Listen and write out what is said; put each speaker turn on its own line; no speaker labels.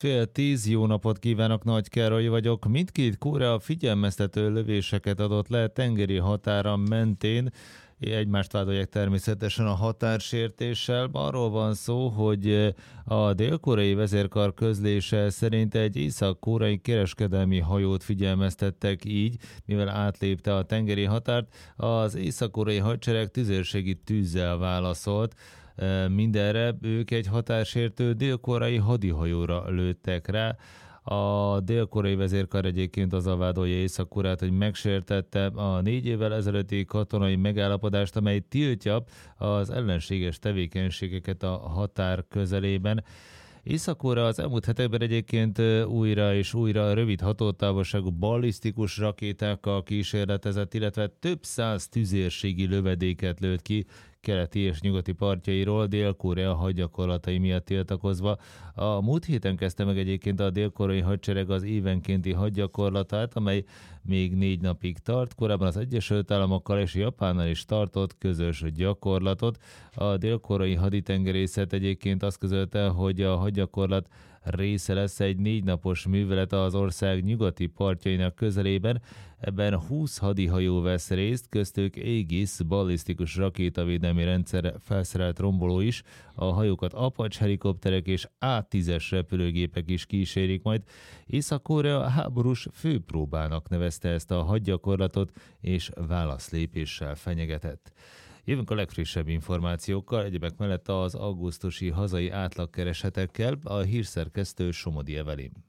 9:30, jó napot kívánok, Nagy Károly vagyok. Mindkét Korea figyelmeztető lövéseket adott le tengeri határa mentén. Egymást vádolják természetesen a határsértéssel. Arról van szó, hogy a dél-koreai vezérkar közlése szerint egy észak-koreai kereskedelmi hajót figyelmeztettek így, mivel átlépte a tengeri határt. Az észak-koreai hadsereg tüzérségi tűzzel válaszolt. Mindenre ők egy határsértő dél-koreai hadihajóra lőttek rá. A dél-koreai vezérkar egyébként azzal vádolja Észak-Koreát, hogy megsértette a 4 évvel ezelőtti katonai megállapodást, amely tiltja az ellenséges tevékenységeket a határ közelében. Észak-Korea az elmúlt hetekben egyébként újra és újra rövid hatótávolságú ballisztikus rakétákkal kísérletezett, illetve több száz tüzérségi lövedéket lőtt ki keleti és nyugati partjairól Dél-Korea hadgyakorlatai miatt tiltakozva. A múlt héten kezdte meg egyébként a dél-koreai hadsereg az évenkénti hadgyakorlatát, amely még 4 napig tart. Korábban az Egyesült Államokkal és Japánnal is tartott közös gyakorlatot. A dél-koreai haditengerészet egyébként azt közölte, hogy a hadgyakorlat része lesz egy 4 napos művelet az ország nyugati partjainak közelében. Ebben 20 hadihajó vesz részt, köztük Aegis ballisztikus rakétavédelmi rendszer felszerelt romboló is. A hajókat Apache helikopterek és A-10-es repülőgépek is kísérik majd. Észak-Korea háborús főpróbának nevezte ezt a hadgyakorlatot, és válaszlépéssel fenyegetett. Jövünk a legfrissebb információkkal, egyebek mellett az augusztusi hazai átlagkeresetekkel, a hírszerkesztő Somodi Evelin.